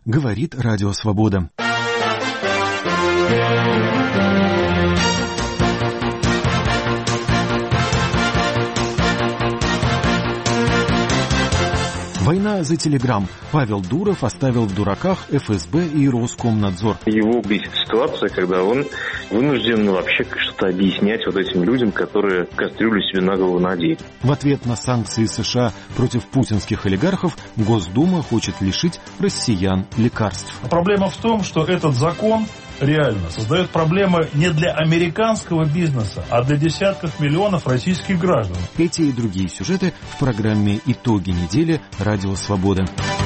говорит Радио Свобода. Война за Телеграм. Павел Дуров оставил в дураках ФСБ и Роскомнадзор. Его бесит ситуация, когда он вынужден вообще что-то объяснять вот этим людям, которые кастрюлю себе на голову надели. В ответ на санкции США против путинских олигархов Госдума хочет лишить россиян лекарств. Проблема в том, что этот закон реально создает проблемы не для американского бизнеса, а для десятков миллионов российских граждан. Эти и другие сюжеты в программе «Итоги недели» Радио Свобода.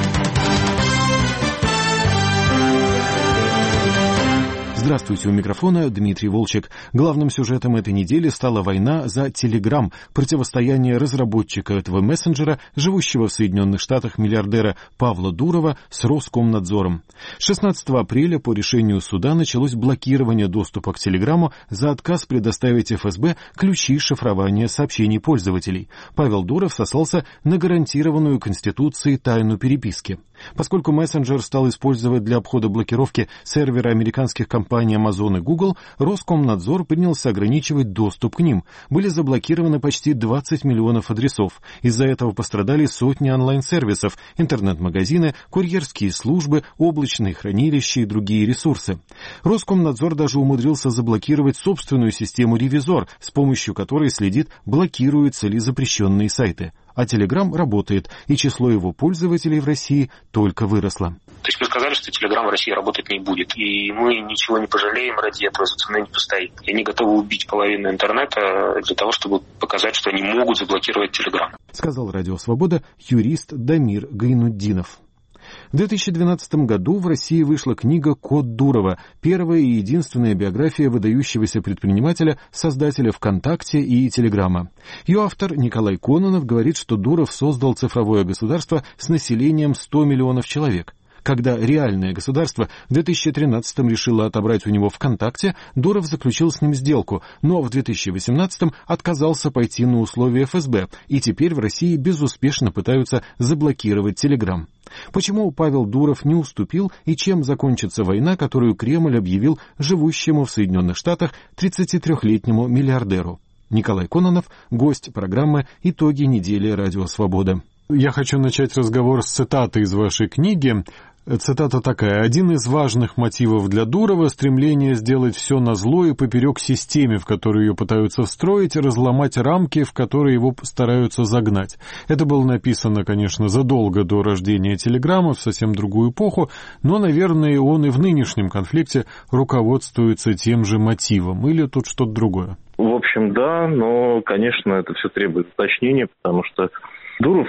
Здравствуйте, у микрофона Дмитрий Волчек. Главным сюжетом этой недели стала война за Telegram, противостояние разработчика этого мессенджера, живущего в Соединенных Штатах миллиардера Павла Дурова, с Роскомнадзором. 16 апреля по решению суда началось блокирование доступа к Телеграму за отказ предоставить ФСБ ключи шифрования сообщений пользователей. Павел Дуров сослался на гарантированную Конституцией тайну переписки. Поскольку мессенджер стал использовать для обхода блокировки сервера американских компаний Amazon и Google, Роскомнадзор принялся ограничивать доступ к ним. Были заблокированы почти 20 миллионов адресов. Из-за этого пострадали сотни онлайн-сервисов, интернет-магазины, курьерские службы, облачные хранилища и другие ресурсы. Роскомнадзор даже умудрился заблокировать собственную систему «Ревизор», с помощью которой следит, блокируются ли запрещенные сайты. А Telegram работает, и число его пользователей в России только выросло. То есть мы сказали, что Telegram в России работать не будет, и мы ничего не пожалеем ради этого, за ценой не постоим. И они готовы убить половину интернета для того, чтобы показать, что они могут заблокировать Telegram. Сказал Радио Свобода юрист Дамир Гайнутдинов. В 2012 году в России вышла книга «Код Дурова», первая и единственная биография выдающегося предпринимателя, создателя ВКонтакте и Телеграма. Ее автор Николай Кононов говорит, что Дуров создал цифровое государство с населением 100 миллионов человек. Когда реальное государство в 2013-м решило отобрать у него ВКонтакте, Дуров заключил с ним сделку, но в 2018-м отказался пойти на условия ФСБ, и теперь в России безуспешно пытаются заблокировать Телеграм. Почему Павел Дуров не уступил и чем закончится война, которую Кремль объявил живущему в Соединенных Штатах 33-летнему миллиардеру? Николай Кононов, гость программы «Итоги недели. Радио Свобода». Я хочу начать разговор с цитаты из вашей книги. Цитата такая. «Один из важных мотивов для Дурова — стремление сделать все назло и поперек системе, в которую ее пытаются встроить, и разломать рамки, в которые его стараются загнать». Это было написано, конечно, задолго до рождения Телеграма, в совсем другую эпоху, но, наверное, он и в нынешнем конфликте руководствуется тем же мотивом. Или тут что-то другое? В общем, да, но, конечно, это все требует уточнения, потому что Дуров,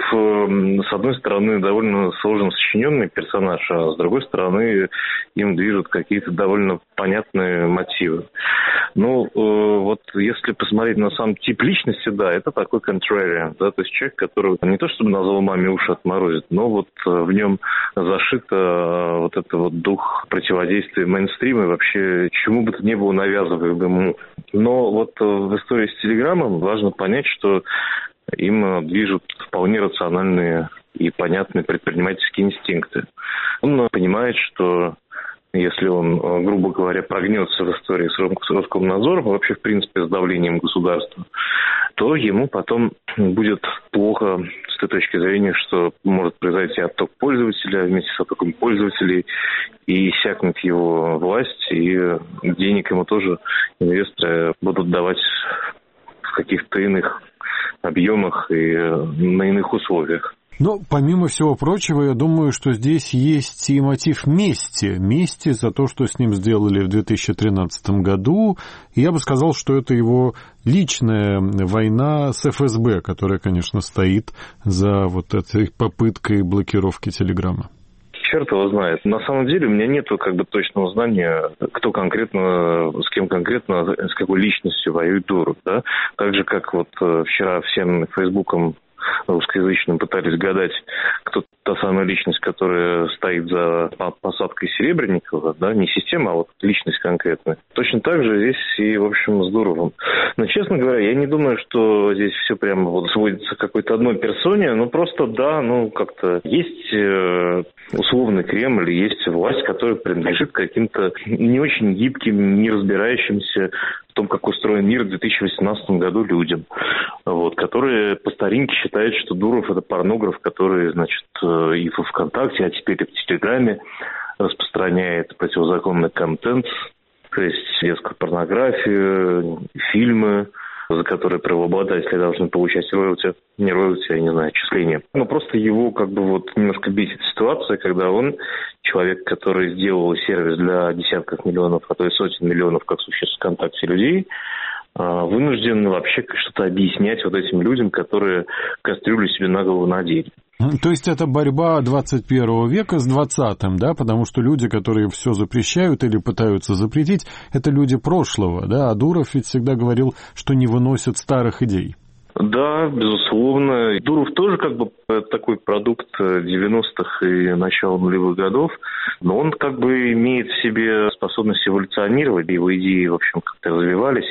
с одной стороны, довольно сложно сочиненный персонаж, а с другой стороны, им движут какие-то довольно понятные мотивы. Ну, вот если посмотреть на сам тип личности, да, это такой contrarian, да, то есть человек, который не то чтобы назвал маме уши отморозит, но вот в нем зашит вот это вот дух противодействия мейнстрима и вообще чему бы то ни было навязываемому. Но вот в истории с Телеграмом важно понять, что им движут вполне рациональные и понятные предпринимательские инстинкты. Он понимает, что если он, грубо говоря, прогнется в истории с Роскомнадзором, вообще, в принципе, с давлением государства, то ему потом будет плохо с той точки зрения, что может произойти отток пользователя, вместе с оттоком пользователей, и иссякнет его власть, и денег ему тоже инвесторы будут давать в каких-то иных объемах и на иных условиях. Но, помимо всего прочего, я думаю, что здесь есть и мотив мести. Мести за то, что с ним сделали в 2013 году. И я бы сказал, что это его личная война с ФСБ, которая, конечно, стоит за вот этой попыткой блокировки Телеграма. Черт его знает. На самом деле у меня нет точного знания, кто конкретно, с кем конкретно, с какой личностью воюет Дуров. Да? Так же, как вот вчера всем Фейсбуком русскоязычным пытались гадать, кто та самая личность, которая стоит за посадкой Серебренникова, да, не система, а вот личность конкретная. Точно так же здесь и, в общем, с Дуровым. Но, честно говоря, я не думаю, что здесь все прямо вот сводится к какой-то одной персоне, но просто, да, как-то есть условный Кремль, есть власть, которая принадлежит каким-то не очень гибким, не разбирающимся в том, как устроен мир в 2018 году людям, вот, которые по старинке считают, что Дуров – это порнограф, который, значит, и в ВКонтакте, а теперь и в Телеграме распространяет противозаконный контент, то есть детскую порнографию, фильмы, за которые правообладатели должны получать роялти, не роялти, я не знаю, отчисления. Но просто его немножко бесит ситуация, когда он, человек, который сделал сервис для десятков миллионов, а то и сотен миллионов, как существ ВКонтакте, людей, вынужден вообще что-то объяснять вот этим людям, которые кастрюлю себе на голову надели. То есть это борьба 21 века с 20-м, да, потому что люди, которые все запрещают или пытаются запретить, это люди прошлого, да, а Дуров ведь всегда говорил, что не выносят старых идей. Да, безусловно. Дуров тоже такой продукт 90-х и начала нулевых годов, но он имеет в себе способность эволюционировать, его идеи, в общем, как-то развивались.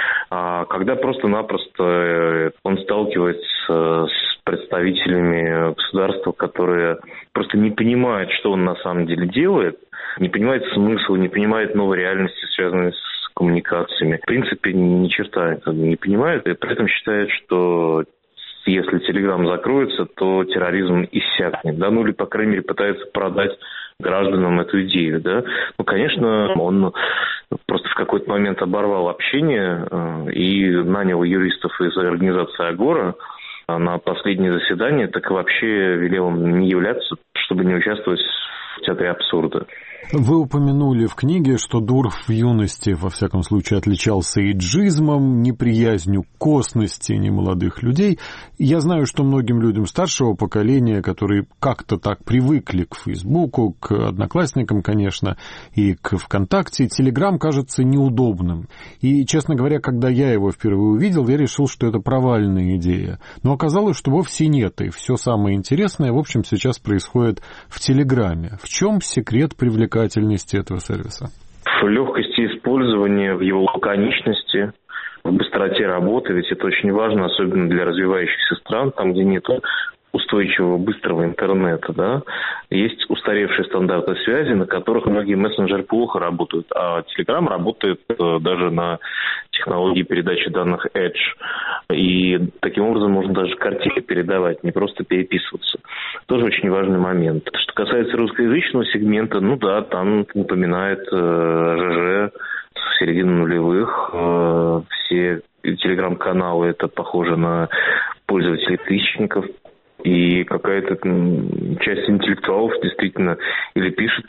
А когда просто-напросто он сталкивается с представителями государства, которые просто не понимают, что он на самом деле делает, не понимает смысла, не понимает новой реальности, связанной с коммуникациями. В принципе, ни черта не понимают, и при этом считают, что если Телеграм закроется, то терроризм иссякнет, да, или, по крайней мере, пытаются продать гражданам эту идею, да. Конечно, он просто в какой-то момент оборвал общение и нанял юристов из организации «Агора» на последнее заседание, так и вообще велел им не являться, чтобы не участвовать в театре абсурда. Вы упомянули в книге, что Дуров в юности, во всяком случае, отличался эйджизмом, неприязнью к косности немолодых людей. Я знаю, что многим людям старшего поколения, которые как-то так привыкли к Фейсбуку, к Одноклассникам, конечно, и к ВКонтакте, Телеграм кажется неудобным. И, честно говоря, когда я его впервые увидел, я решил, что это провальная идея. Но оказалось, что вовсе нет, и все самое интересное, в общем, сейчас происходит в Телеграме. В чем секрет привлекательности этого сервиса? В легкости использования, в его лаконичности, в быстроте работы, ведь это очень важно, особенно для развивающихся стран, там, где нет устойчивого быстрого интернета, да, есть устаревшие стандарты связи, на которых многие мессенджеры плохо работают, а Telegram работает даже на технологии передачи данных Edge, и таким образом можно даже картинки передавать, не просто переписываться. Тоже очень важный момент. Что касается русскоязычного сегмента, там напоминает ЖЖ с середины нулевых, все телеграм-каналы это похоже на пользователей тысячников. И какая-то часть интеллектуалов действительно или пишет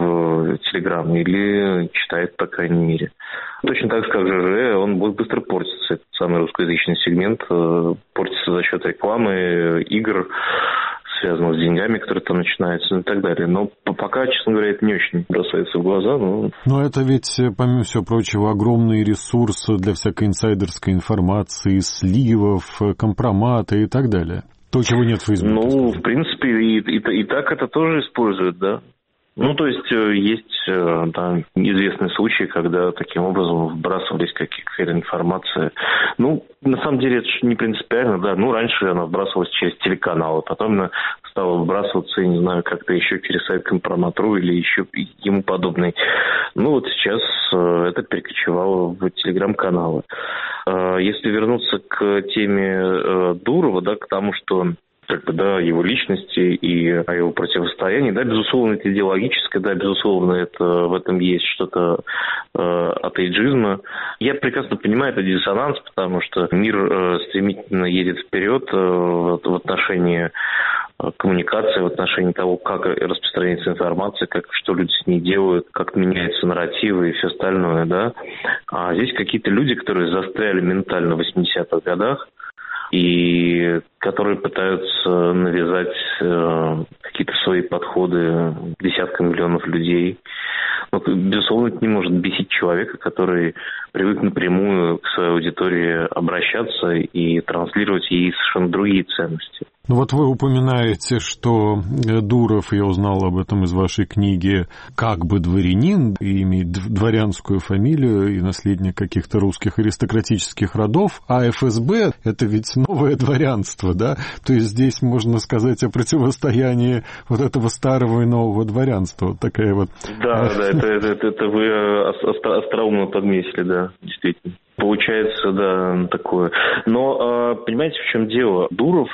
в Телеграм, или читает, по крайней мере. Точно так же, как ЖЖ, он будет быстро портиться. Этот самый русскоязычный сегмент портится за счет рекламы, игр, связанных с деньгами, которые там начинаются, и так далее. Но пока, честно говоря, это не очень бросается в глаза. Но это ведь, помимо всего прочего, огромный ресурс для всякой инсайдерской информации, сливов, компромата и так далее. То, чего нет в Фейсбуке. В принципе, и так это тоже используют, да. Есть известные случаи, когда таким образом вбрасывались какая-то информация. На самом деле, это же не принципиально, да. Раньше она вбрасывалась через телеканалы, потом она стала вбрасываться, я не знаю, как-то еще через сайт Компромат.ру или еще ему подобный. Сейчас это перекочевало в телеграм-каналы. Если вернуться к теме Дурова, да, к тому, что его личности и о его противостоянии, да, безусловно, это идеологическое, да, безусловно, в этом есть что-то от эйджизма. Я прекрасно понимаю этот диссонанс, потому что мир стремительно едет вперед в отношении коммуникации, в отношении того, как распространяется информация, что люди с ней делают, как меняются нарративы и все остальное, да. А здесь какие-то люди, которые застряли ментально в 80-х годах, и которые пытаются навязать какие-то свои подходы десяткам миллионов людей. Безусловно, это не может бесить человека, который привык напрямую к своей аудитории обращаться и транслировать ей совершенно другие ценности. Ну вот вы упоминаете, что Дуров, я узнал об этом из вашей книги, как бы дворянин, и имеет дворянскую фамилию и наследник каких-то русских аристократических родов, а ФСБ — это ведь новое дворянство, да? То есть здесь можно сказать о противостоянии вот этого старого и нового дворянства. Вот такая вот... Да, это вы остроумно подметили, да, действительно. Получается, да, такое. Но, понимаете, в чем дело? Дуров,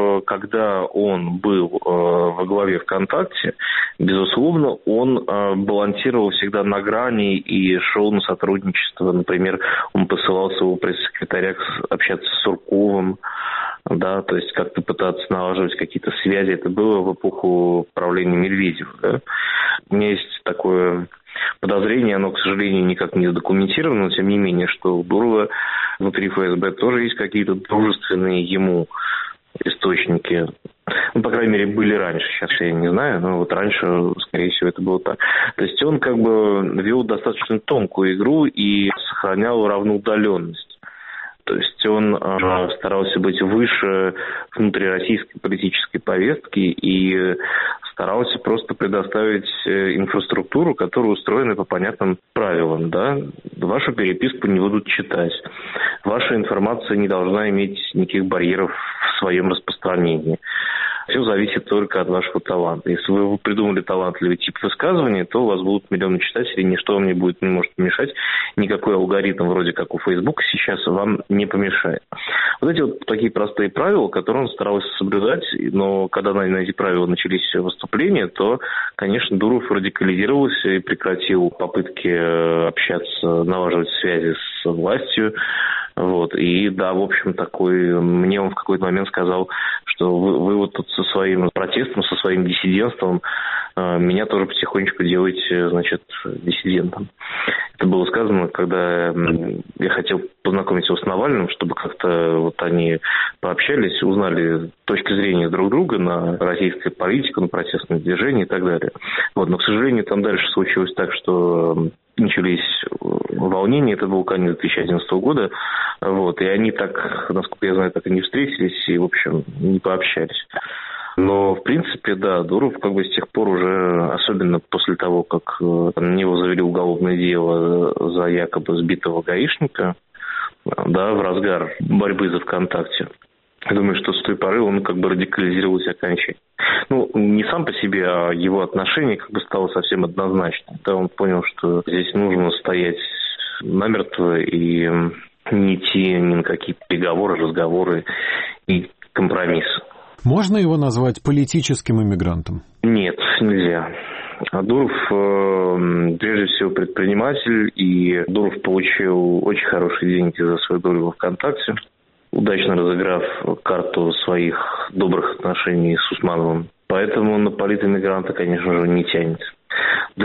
когда он был во главе ВКонтакте, безусловно, он балансировал всегда на грани и шел на сотрудничество. Например, он посылал своего пресс-секретаря общаться с Сурковым, да, то есть как-то пытаться налаживать какие-то связи. Это было в эпоху правления Медведева, да. У меня есть такое подозрение, оно, к сожалению, никак не задокументировано, но тем не менее, что у Дурова внутри ФСБ тоже есть какие-то дружественные ему источники. Ну, по крайней мере, были раньше, сейчас я не знаю, но вот раньше, скорее всего, это было так. То есть он как бы вел достаточно тонкую игру и сохранял равноудаленность. То есть он старался быть выше внутрироссийской политической повестки и старался просто предоставить инфраструктуру, которая устроена по понятным правилам. Да? Вашу переписку не будут читать. Ваша информация не должна иметь никаких барьеров в своем распространении. Все зависит только от вашего таланта. Если вы придумали талантливый тип высказывания, то у вас будут миллионы читателей, ничто вам не может помешать. Никакой алгоритм, вроде как у Фейсбука, сейчас вам не помешает. Вот эти вот такие простые правила, которые он старался соблюдать, но когда на эти правила начались выступления, то, конечно, Дуров радикализировался и прекратил попытки общаться, налаживать связи с властью. Вот. И да, в общем, мне он в какой-то момент сказал, что вы вот тут со своим протестом, со своим диссидентством меня тоже потихонечку делаете, значит, диссидентом. Это было сказано, когда я хотел познакомиться с Навальным, чтобы как-то вот они пообщались, узнали точки зрения друг друга на российскую политику, на протестные движения и так далее. Вот. Но, к сожалению, там дальше случилось так, что начались волнения, это был конец 2011 года, вот, и они так, насколько я знаю, так и не встретились и, в общем, не пообщались. Но, в принципе, да, Дуров как бы с тех пор уже, особенно после того, как на него завели уголовное дело за якобы сбитого гаишника, да, в разгар борьбы за ВКонтакте, я думаю, что с той поры он как бы радикализировался окончательно. Ну, не сам по себе, а его отношение как бы стало совсем однозначным. Да, он понял, что здесь нужно стоять намертво и не идти ни на какие переговоры, разговоры и компромиссы. Можно его назвать политическим иммигрантом? Нет, нельзя. Дуров, прежде всего, предприниматель, и Дуров получил очень хорошие деньги за свою долю во ВКонтакте, удачно разыграв карту своих добрых отношений с Усмановым. Поэтому на политэмигранта, конечно же, не тянет. Да и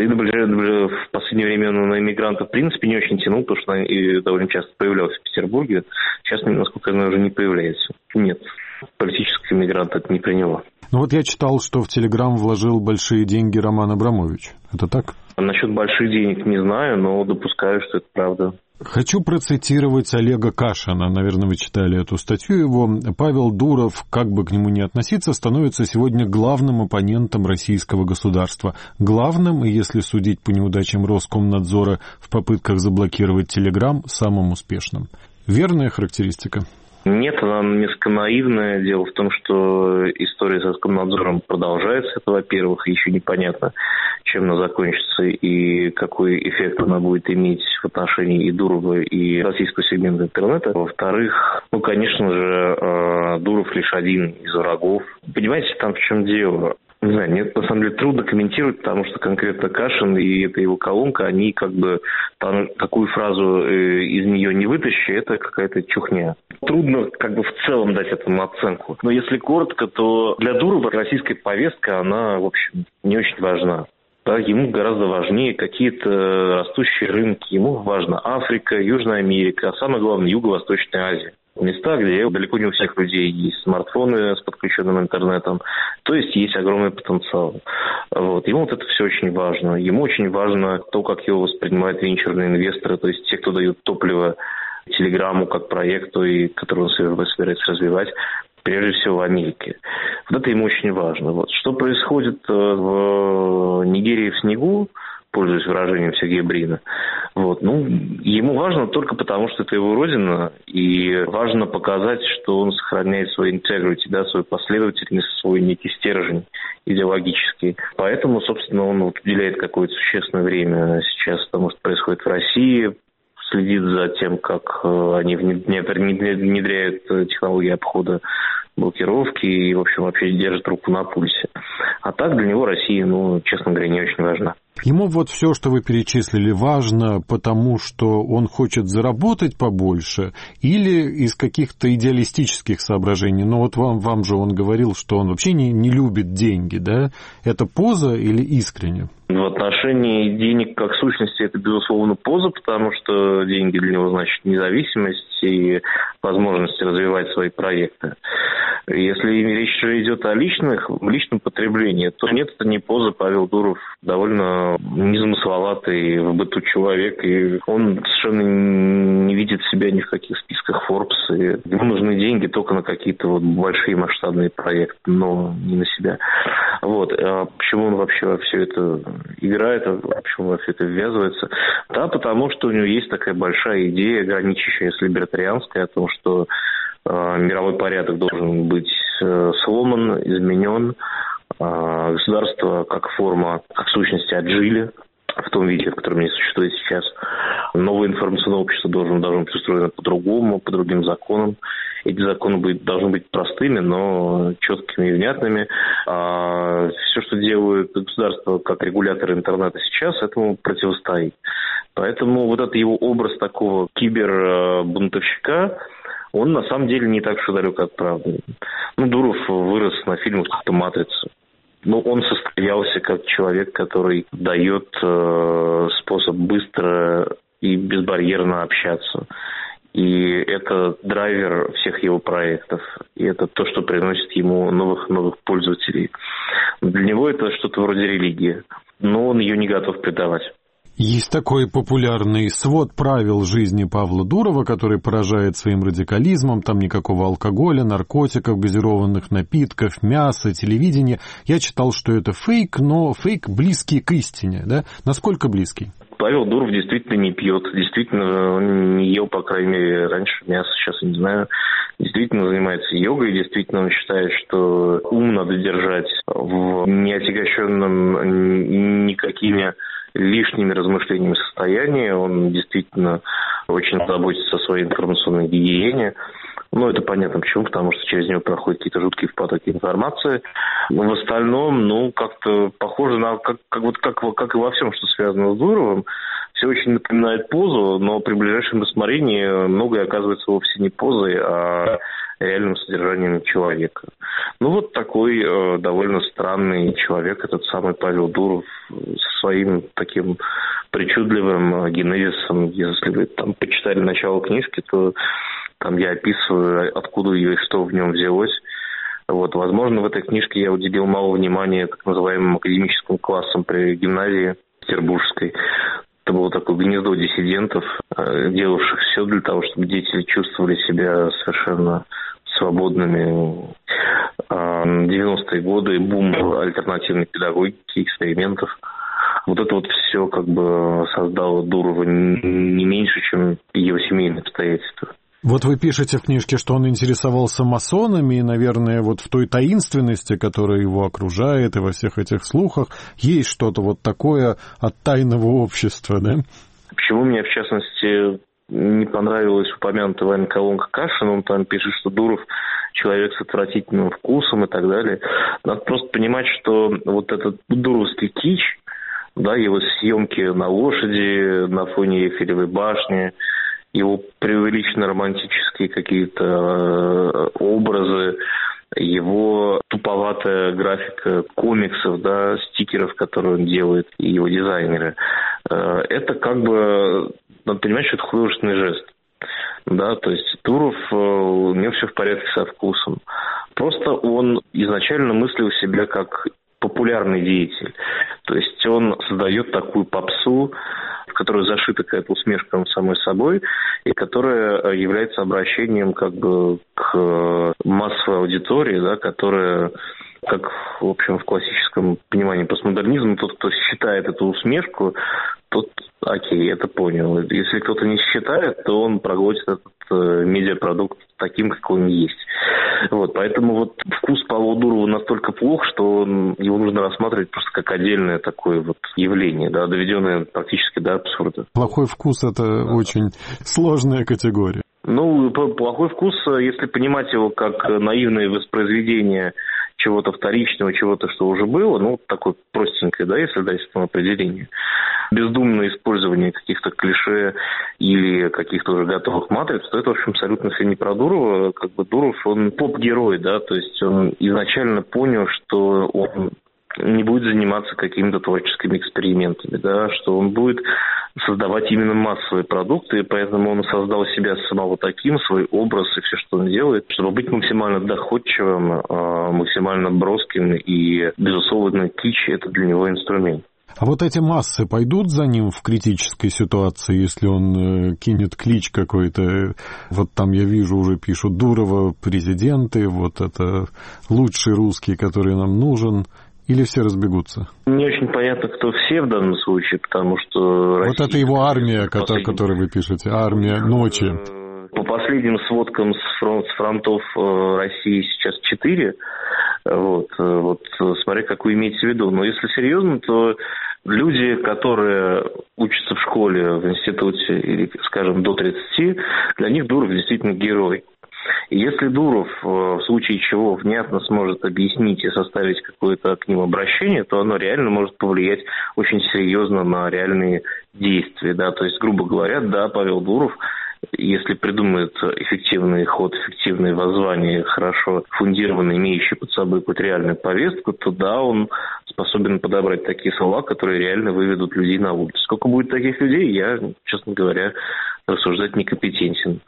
в последнее время он на иммигранта в принципе не очень тянул, потому что он довольно часто появлялся в Петербурге. Сейчас, насколько я знаю, уже не появляется. Нет, политический иммигрант это не при него. Ну вот я читал, что в Телеграм вложил большие деньги Роман Абрамович. Это так? Насчет больших денег не знаю, но допускаю, что это правда. Хочу процитировать Олега Кашина. Наверное, вы читали эту статью его. Павел Дуров, как бы к нему ни относиться, становится сегодня главным оппонентом российского государства. Главным, и если судить по неудачам Роскомнадзора в попытках заблокировать Телеграм, самым успешным. Верная характеристика? Нет, она несколько наивная. Дело в том, что история с Роскомнадзором продолжается. Это, во-первых, еще непонятно, чем она закончится и какой эффект она будет иметь в отношении и Дурова, и российского сегмента интернета. Во-вторых, конечно же, Дуров лишь один из врагов. Понимаете, там в чем дело? Не знаю, мне на самом деле трудно комментировать, потому что конкретно Кашин и эта его колонка, они как бы там какую фразу из нее не вытащи, это какая-то чухня. Трудно как бы в целом дать этому оценку. Но если коротко, то для Дурова российская повестка, она, в общем, не очень важна. Да, ему гораздо важнее какие-то растущие рынки. Ему важна Африка, Южная Америка, а самое главное, Юго-Восточная Азия. места, где далеко не у всех людей есть смартфоны с подключенным интернетом, то есть есть огромный потенциал. Вот. Ему вот это все очень важно. Ему очень важно то, как его воспринимают венчурные инвесторы, то есть те, кто дают топливо Телеграму как проекту, и который он собирается развивать, прежде всего в Америке. Вот это ему очень важно. Вот. Что происходит в Нигерии в снегу, пользуясь выражением Сергея Брина, вот, ему важно только потому, что это его родина, и важно показать, что он сохраняет свой integrity, да, свою последовательность, свой некий стержень идеологический. Поэтому, собственно, он уделяет какое-то существенное время сейчас тому, что происходит в России, следит за тем, как они внедряют технологии обхода блокировки и, в общем, вообще держит руку на пульсе. А так для него Россия, честно говоря, не очень важна. Ему вот все, что вы перечислили, важно, потому что он хочет заработать побольше или из каких-то идеалистических соображений? Но вот вам же он говорил, что он вообще не любит деньги, да? Это поза или искренне? В отношении денег как сущности это, безусловно, поза, потому что деньги для него значит независимость и возможность развивать свои проекты. Если речь идет о личном потреблении, то нет, это не поза. Павел Дуров довольно незамысловатый в быту человек, и он совершенно не видит себя ни в каких списках Forbes. И ему нужны деньги только на какие-то большие масштабные проекты, но не на себя. Вот. А почему он вообще во все это играет, почему во все это ввязывается? Да, потому что у него есть такая большая идея, граничащая с либертарианской, о том, что мировой порядок должен быть сломан, изменен. Государство как форма, как сущность отжили в том виде, в котором они существуют сейчас. Новое информационное общество должно быть устроено по-другому, по другим законам. Эти законы должны быть простыми, но четкими и внятными. А все, что делает государство как регулятор интернета сейчас, этому противостоит. Поэтому вот этот его образ такого кибербунтовщика, он на самом деле не так уж и далек от правды. Дуров вырос на фильмах типа «Матрица». Он состоялся как человек, который дает способ быстро и безбарьерно общаться. И это драйвер всех его проектов. И это то, что приносит ему новых пользователей. Для него это что-то вроде религии. Но он ее не готов предавать. Есть такой популярный свод правил жизни Павла Дурова, который поражает своим радикализмом. Там никакого алкоголя, наркотиков, газированных напитков, мяса, телевидения. Я читал, что это фейк, но фейк близкий к истине. Да? Насколько близкий? Павел Дуров действительно не пьет. Действительно, он не ел, по крайней мере, раньше мясо, сейчас я не знаю. Действительно занимается йогой. Действительно, он считает, что ум надо держать в неотягощенном никакими лишними размышлениями состоянии. Он действительно очень заботится о своей информационной гигиене. Это понятно почему, потому что через него проходят какие-то жуткие потоки информации. В остальном, как-то похоже на, как и во всем, что связано с Дуровым, все очень напоминает позу, но при ближайшем рассмотрении многое оказывается вовсе не позой, а реальным содержанием человека. Такой довольно странный человек, этот самый Павел Дуров, со своим таким причудливым генезисом. Если вы там почитали начало книжки, то там я описываю, откуда и что в нем взялось. Возможно, в этой книжке я уделил мало внимания так называемым академическим классам при гимназии петербургской. Это было такое гнездо диссидентов, делавших все для того, чтобы дети чувствовали себя совершенно свободными. 90-е годы, бум альтернативной педагогики, экспериментов. Это все создало Дурова не меньше, чем его семейные обстоятельства. Вы пишете в книжке, что он интересовался масонами, и, наверное, в той таинственности, которая его окружает, и во всех этих слухах, есть что-то такое от тайного общества, да? Почему мне, в частности, не понравилась упомянутая вами колонка Кашина? Он там пишет, что Дуров человек с отвратительным вкусом и так далее. Надо просто понимать, что этот дуровский кич, его съемки на лошади, на фоне Эйфелевой башни, его преувеличенно романтические какие-то образы, его туповатая графика комиксов, стикеров, которые он делает, и его дизайнеры. Это надо понимать, что это художественный жест. Да, то есть Дуров, у него все в порядке со вкусом. Просто он изначально мыслил себя как популярный деятель. То есть он создает такую попсу, в которой зашита какая-то усмешка над самой собой, и которая является обращением как бы к массовой аудитории, да, которая, как, в общем, в классическом понимании постмодернизма, тот, кто считает эту усмешку, тот, окей, это понял. Если кто-то не считает, то он проглотит этот медиапродукт таким, какой он есть. Вот, поэтому вот вкус Павла Дурова настолько плох, что его нужно рассматривать просто как отдельное такое вот явление, да, доведенное практически до абсурда. Плохой вкус – это очень сложная категория. Ну, плохой вкус, если понимать его как наивное воспроизведение чего-то вторичного, чего-то, что уже было, ну, такое простенькое, да, если дать этому определение. Бездумное использование каких-то клише или каких-то уже готовых матриц, то это, в общем, абсолютно все не про Дурова. Как бы Дуров, он поп-герой, да, то есть он изначально понял, что он не будет заниматься какими-то творческими экспериментами, да, что он будет создавать именно массовые продукты, и поэтому он создал себя самого таким, свой образ и все, что он делает, чтобы быть максимально доходчивым, максимально броским, и, безусловно, кич – это для него инструмент. А вот эти массы пойдут за ним в критической ситуации, если он кинет клич какой-то? Вот там я вижу, уже пишут Дурова президенты, вот это лучший русский, который нам нужен. Или все разбегутся? Не очень понятно, кто все в данном случае, потому что... Вот это его армия, о которой вы пишете, армия ночи. По последним сводкам с фронтов России сейчас 4. Вот смотря, как вы имеете в виду. Но если серьезно, то люди, которые учатся в школе, в институте, или, скажем, до 30, для них Дуров действительно герой. И если Дуров, в случае чего, внятно сможет объяснить и составить какое-то к ним обращение, то оно реально может повлиять очень серьезно на реальные действия. Да? То есть, грубо говоря, да, Павел Дуров, если придумает эффективный ход, эффективное воззвание, хорошо фундированное, имеющее под собой какую-то реальную повестку, то да, он способен подобрать такие слова, которые реально выведут людей на улицу. Сколько будет таких людей, я, честно говоря, рассуждать некомпетентен.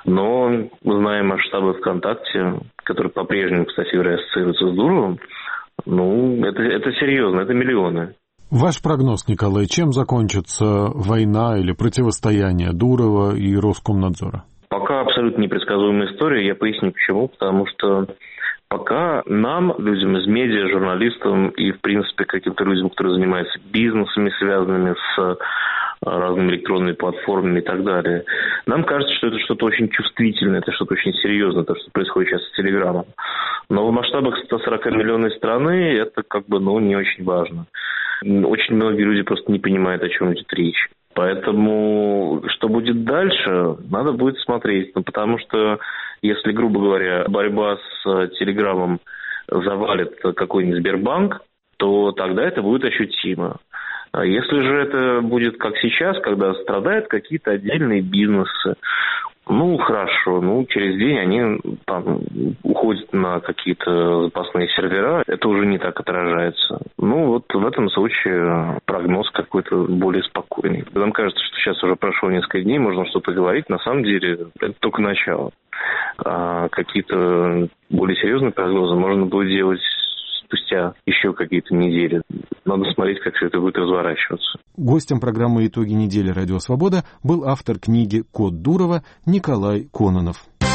Но, зная масштабы ВКонтакте, которые по-прежнему, кстати говоря, ассоциируются с Дуровым, ну, это серьезно, это миллионы. Ваш прогноз, Николай, чем закончится война или противостояние Дурова и Роскомнадзора? Пока абсолютно непредсказуемая история. Я поясню почему. Потому что пока нам, людям из медиа, журналистам и, в принципе, каким-то людям, которые занимаются бизнесами, связанными с разными электронными платформами и так далее, нам кажется, что это что-то очень чувствительное, это что-то очень серьезное, то, что происходит сейчас с Телеграмом. Но в масштабах 140-миллионной страны это как бы, не очень важно. Очень многие люди просто не понимают, о чем идет речь. Поэтому, что будет дальше, надо будет смотреть. Потому что, если, грубо говоря, борьба с Телеграмом завалит какой-нибудь Сбербанк, то тогда это будет ощутимо. Если же это будет как сейчас, когда страдают какие-то отдельные бизнесы, хорошо, через день они там уходят на какие-то запасные сервера, это уже не так отражается. В этом случае прогноз какой-то более спокойный. Нам кажется, что сейчас уже прошло несколько дней, можно что-то говорить, на самом деле это только начало. А какие-то более серьезные прогнозы можно будет делать спустя еще какие-то недели. Надо смотреть, как все это будет разворачиваться. Гостем программы «Итоги недели. Радио Свобода» был автор книги «Код Дурова» Николай Кононов.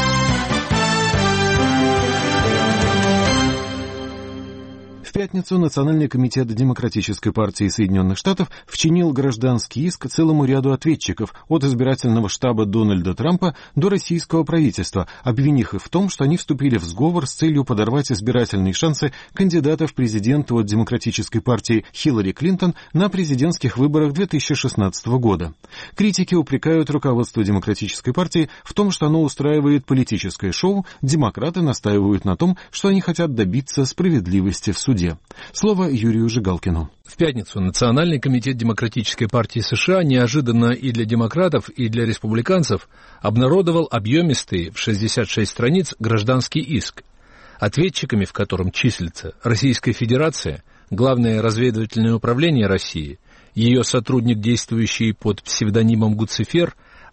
В пятницу Национальный комитет Демократической партии Соединенных Штатов вчинил гражданский иск целому ряду ответчиков от избирательного штаба Дональда Трампа до российского правительства, обвинив их в том, что они вступили в сговор с целью подорвать избирательные шансы кандидата в президенты от Демократической партии Хиллари Клинтон на президентских выборах 2016 года. Критики упрекают руководство Демократической партии в том, что оно устраивает политическое шоу, демократы настаивают на том, что они хотят добиться справедливости в суде. Слово Юрию Жигалкину. В пятницу Национальный комитет Демократической партии США неожиданно и для демократов, и для республиканцев обнародовал объемистый в 66 страниц гражданский иск, ответчиками в котором числятся Российская Федерация, Главное разведывательное управление России, ее сотрудник, действующий под псевдонимом Гуцифер,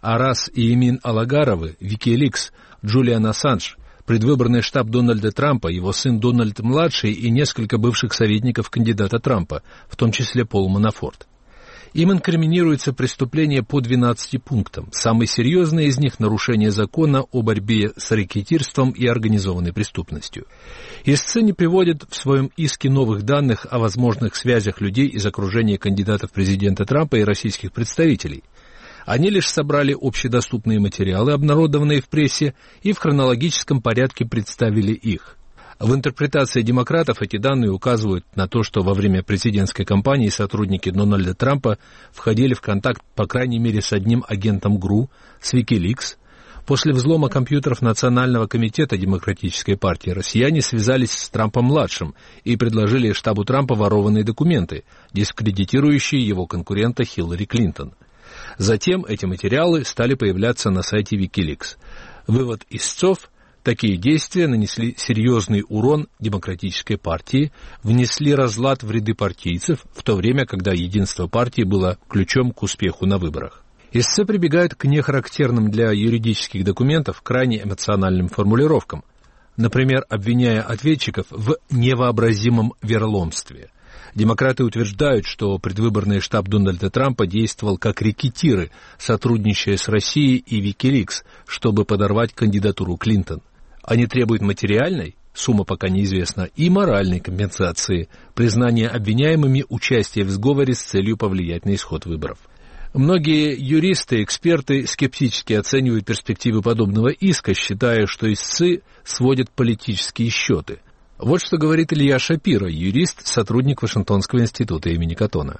Арас и Эмин Алагаровы, Wikileaks, Джулиан Ассанж, предвыборный штаб Дональда Трампа, его сын Дональд-младший и несколько бывших советников кандидата Трампа, в том числе Пол Манафорт. Им инкриминируется преступление по 12 пунктам. Самые серьезные из них – нарушение закона о борьбе с рэкетирством и организованной преступностью. Истцы не приводят в своем иске новых данных о возможных связях людей из окружения кандидатов президента Трампа и российских представителей. Они лишь собрали общедоступные материалы, обнародованные в прессе, и в хронологическом порядке представили их. В интерпретации демократов эти данные указывают на то, что во время президентской кампании сотрудники Дональда Трампа входили в контакт, по крайней мере, с одним агентом ГРУ, с Wikileaks. После взлома компьютеров Национального комитета Демократической партии россияне связались с Трампом-младшим и предложили штабу Трампа ворованные документы, дискредитирующие его конкурента Хиллари Клинтон. Затем эти материалы стали появляться на сайте Wikileaks. Вывод истцов: такие действия нанесли серьезный урон Демократической партии, внесли разлад в ряды партийцев, в то время, когда единство партии было ключом к успеху на выборах. Истцы прибегают к нехарактерным для юридических документов крайне эмоциональным формулировкам, например, обвиняя ответчиков в невообразимом вероломстве. Демократы утверждают, что предвыборный штаб Дональда Трампа действовал как рэкетиры, сотрудничая с Россией и Wikileaks, чтобы подорвать кандидатуру Клинтон. Они требуют материальной, сумма пока неизвестна, и моральной компенсации, признания обвиняемыми участия в сговоре с целью повлиять на исход выборов. Многие юристы и эксперты скептически оценивают перспективы подобного иска, считая, что истцы сводят политические счеты. Вот что говорит Илья Шапиро, юрист, сотрудник Вашингтонского института имени Каттона.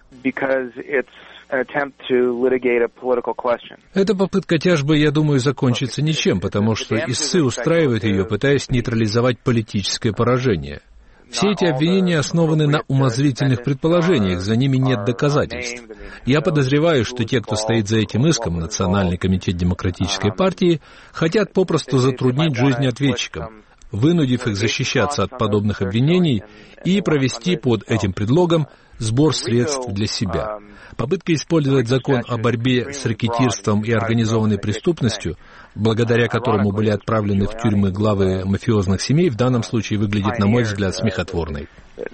Эта попытка тяжбы, я думаю, закончится ничем, потому что истцы устраивают ее, пытаясь нейтрализовать политическое поражение. Все эти обвинения основаны на умозрительных предположениях, за ними нет доказательств. Я подозреваю, что те, кто стоит за этим иском, Национальный комитет Демократической партии, хотят попросту затруднить жизнь ответчикам, вынудив их защищаться от подобных обвинений и провести под этим предлогом сбор средств для себя. Попытка использовать закон о борьбе с рэкетирством и организованной преступностью, благодаря которому были отправлены в тюрьмы главы мафиозных семей, в данном случае выглядит, на мой взгляд, смехотворной.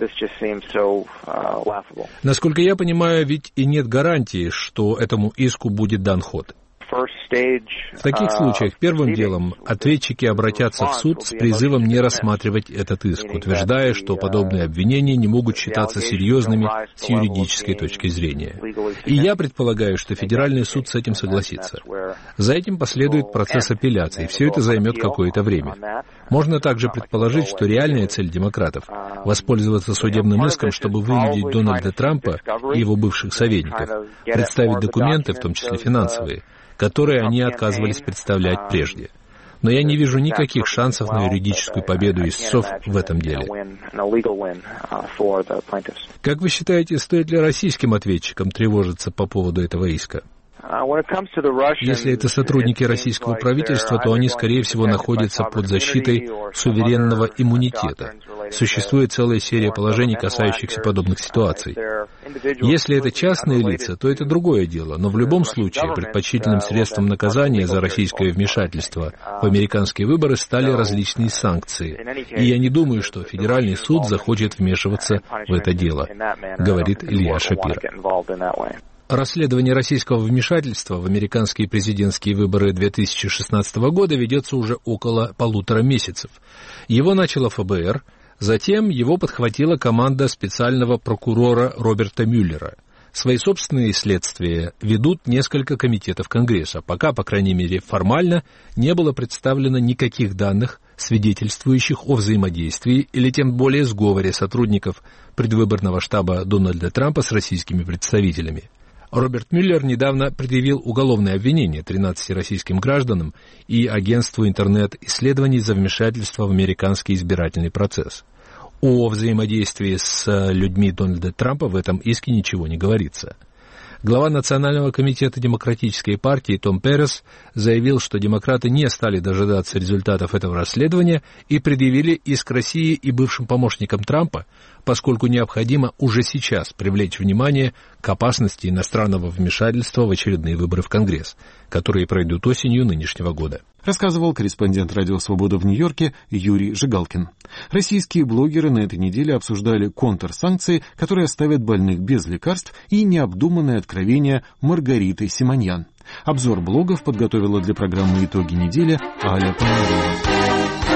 Насколько я понимаю, ведь и нет гарантии, что этому иску будет дан ход. В таких случаях первым делом ответчики обратятся в суд с призывом не рассматривать этот иск, утверждая, что подобные обвинения не могут считаться серьезными с юридической точки зрения. И я предполагаю, что федеральный суд с этим согласится. За этим последует процесс апелляции, и все это займет какое-то время. Можно также предположить, что реальная цель демократов — воспользоваться судебным иском, чтобы вынудить Дональда Трампа и его бывших советников представить документы, в том числе финансовые, которые они отказывались представлять прежде. Но я не вижу никаких шансов на юридическую победу истцов в этом деле. Как вы считаете, стоит ли российским ответчикам тревожиться по поводу этого иска? Если это сотрудники российского правительства, то они, скорее всего, находятся под защитой суверенного иммунитета. Существует целая серия положений, касающихся подобных ситуаций. Если это частные лица, то это другое дело, но в любом случае предпочтительным средством наказания за российское вмешательство в американские выборы стали различные санкции. И я не думаю, что федеральный суд захочет вмешиваться в это дело, говорит Илья Шапиро. Расследование российского вмешательства в американские президентские выборы 2016 года ведется уже около 1,5 месяцев. Его начало ФБР, затем его подхватила команда специального прокурора Роберта Мюллера. Свои собственные следствия ведут несколько комитетов Конгресса. Пока, по крайней мере, формально не было представлено никаких данных, свидетельствующих о взаимодействии или тем более сговоре сотрудников предвыборного штаба Дональда Трампа с российскими представителями. Роберт Мюллер недавно предъявил уголовное обвинение 13 российским гражданам и агентству интернет-исследований за вмешательство в американский избирательный процесс. О взаимодействии с людьми Дональда Трампа в этом иске ничего не говорится. Глава Национального комитета Демократической партии Том Перес заявил, что демократы не стали дожидаться результатов этого расследования и предъявили иск России и бывшим помощникам Трампа, поскольку необходимо уже сейчас привлечь внимание к опасности иностранного вмешательства в очередные выборы в Конгресс, которые пройдут осенью нынешнего года. Рассказывал корреспондент «Радио Свобода» в Нью-Йорке Юрий Жигалкин. Российские блогеры на этой неделе обсуждали контрсанкции, которые оставят больных без лекарств, и необдуманное откровение Маргариты Симоньян. Обзор блогов подготовила для программы «Итоги недели» Аля Пономарева.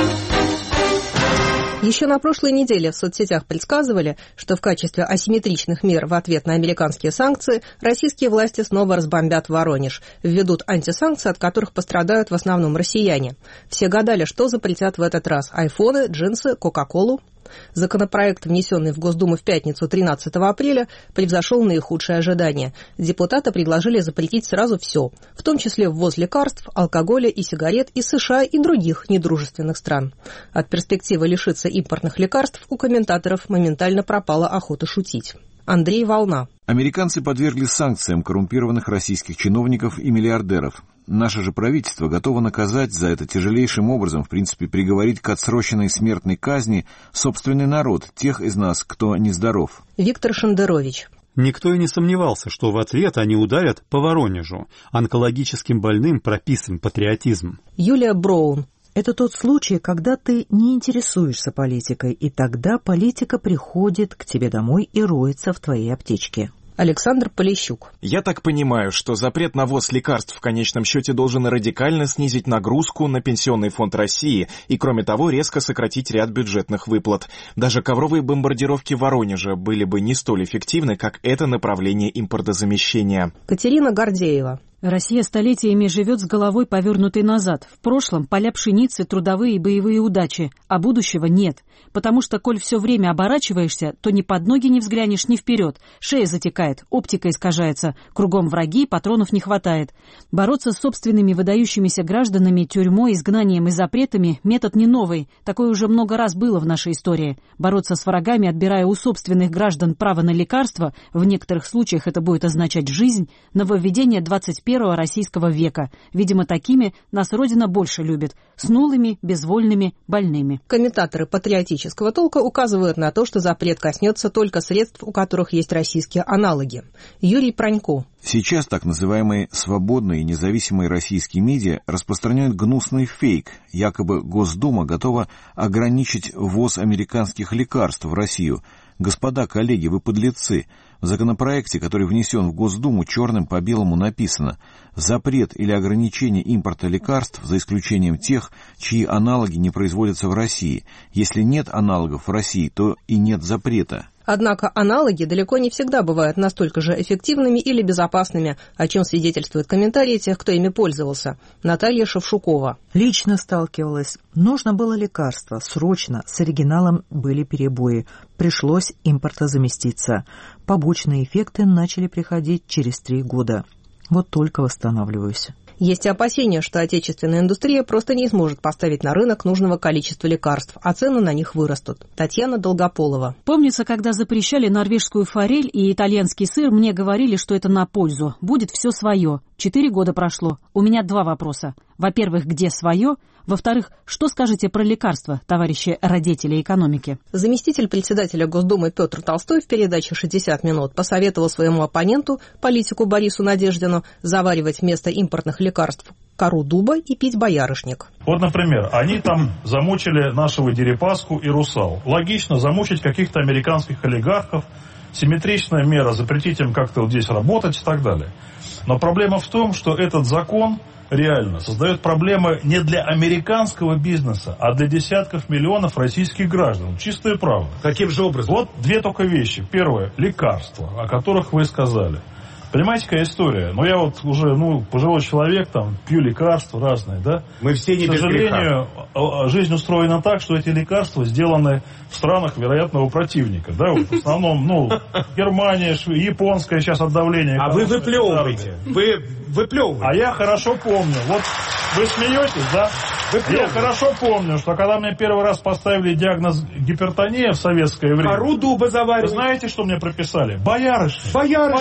Еще на прошлой неделе в соцсетях предсказывали, что в качестве асимметричных мер в ответ на американские санкции российские власти снова разбомбят Воронеж, введут антисанкции, от которых пострадают в основном россияне. Все гадали, что запретят в этот раз – айфоны, джинсы, кока-колу. Законопроект, внесенный в Госдуму в пятницу 13 апреля, превзошел наихудшие ожидания. Депутаты предложили запретить сразу все, в том числе ввоз лекарств, алкоголя и сигарет из США и других недружественных стран. От перспективы лишиться импортных лекарств у комментаторов моментально пропала охота шутить. Андрей Волна. Американцы подвергли санкциям коррумпированных российских чиновников и миллиардеров. Наше же правительство готово наказать за это тяжелейшим образом, в принципе, приговорить к отсроченной смертной казни собственный народ, тех из нас, кто нездоров. Виктор Шендерович. Никто и не сомневался, что в ответ они ударят по Воронежу. Онкологическим больным прописан патриотизм. Юлия Броун. Это тот случай, когда ты не интересуешься политикой, и тогда политика приходит к тебе домой и роется в твоей аптечке. Александр Полищук. Я так понимаю, что запрет на ввоз лекарств в конечном счете должен радикально снизить нагрузку на Пенсионный фонд России и, кроме того, резко сократить ряд бюджетных выплат. Даже ковровые бомбардировки Воронежа были бы не столь эффективны, как это направление импортозамещения. Катерина Гордеева. Россия столетиями живет с головой повернутой назад. В прошлом поля пшеницы, трудовые и боевые удачи, а будущего нет. Потому что, коль все время оборачиваешься, то ни под ноги не взглянешь, ни вперед. Шея затекает, оптика искажается, кругом враги, патронов не хватает. Бороться с собственными выдающимися гражданами, тюрьмой, изгнанием и запретами – метод не новый. Такое уже много раз было в нашей истории. Бороться с врагами, отбирая у собственных граждан право на лекарства, в некоторых случаях это будет означать жизнь, нововведение 21-го российского века. Видимо, такими нас Родина больше любит. Снулыми, безвольными, больными. Комментаторы патриотического толка указывают на то, что запрет коснется только средств, у которых есть российские аналоги. Юрий Пронько. Сейчас так называемые свободные и независимые российские медиа распространяют гнусный фейк. Якобы Госдума готова ограничить ввоз американских лекарств в Россию. Господа коллеги, вы подлецы. В законопроекте, который внесен в Госдуму, черным по белому написано: запрет или ограничение импорта лекарств, за исключением тех, чьи аналоги не производятся в России. Если нет аналогов в России, то и нет запрета. Однако аналоги далеко не всегда бывают настолько же эффективными или безопасными, о чем свидетельствуют комментарии тех, кто ими пользовался. Наталья Шевшукова. Лично сталкивалась. Нужно было лекарство. Срочно. С оригиналом были перебои. Пришлось импортозаместиться. Побочные эффекты начали приходить через 3 года. Вот только восстанавливаюсь. Есть и опасения, что отечественная индустрия просто не сможет поставить на рынок нужного количества лекарств, а цены на них вырастут. Татьяна Долгополова. Помнится, когда запрещали норвежскую форель и итальянский сыр, мне говорили, что это на пользу. Будет все свое. 4 года прошло. У меня 2 вопроса. Во-первых, где свое? Во-вторых, что скажете про лекарства, товарищи родители экономики? Заместитель председателя Госдумы Петр Толстой в передаче «60 минут» посоветовал своему оппоненту, политику Борису Надеждину, заваривать вместо импортных лекарств кору дуба и пить боярышник. Вот, например, они там замучили нашего Дерипаску и Русал. Логично замучить каких-то американских олигархов, симметричная мера, запретить им как-то вот здесь работать и так далее. Но проблема в том, что этот закон реально создает проблемы не для американского бизнеса, а для десятков миллионов российских граждан. Чистая правда. Каким же образом? Вот 2 только вещи. Первое – лекарства, о которых вы сказали. Понимаете, какая история? Я вот уже, пожилой человек, пью лекарства разные, да? Мы все не без греха. К сожалению, жизнь устроена так, что эти лекарства сделаны в странах вероятного противника, да? Вот в основном, Германия, японская сейчас от давления. А вы выплевываете. Вы выплевываете. А я хорошо помню. Вот вы смеетесь, да? Я хорошо помню, что когда мне первый раз поставили диагноз гипертония в советское время... Кору дуба заваривали. Вы знаете, что мне прописали? Боярышник.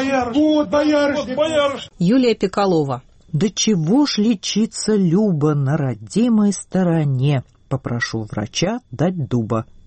Вот боярышник. Юлия Пикалова. Да чего ж лечиться, Люба, на родимой стороне? Попрошу врача дать дуба.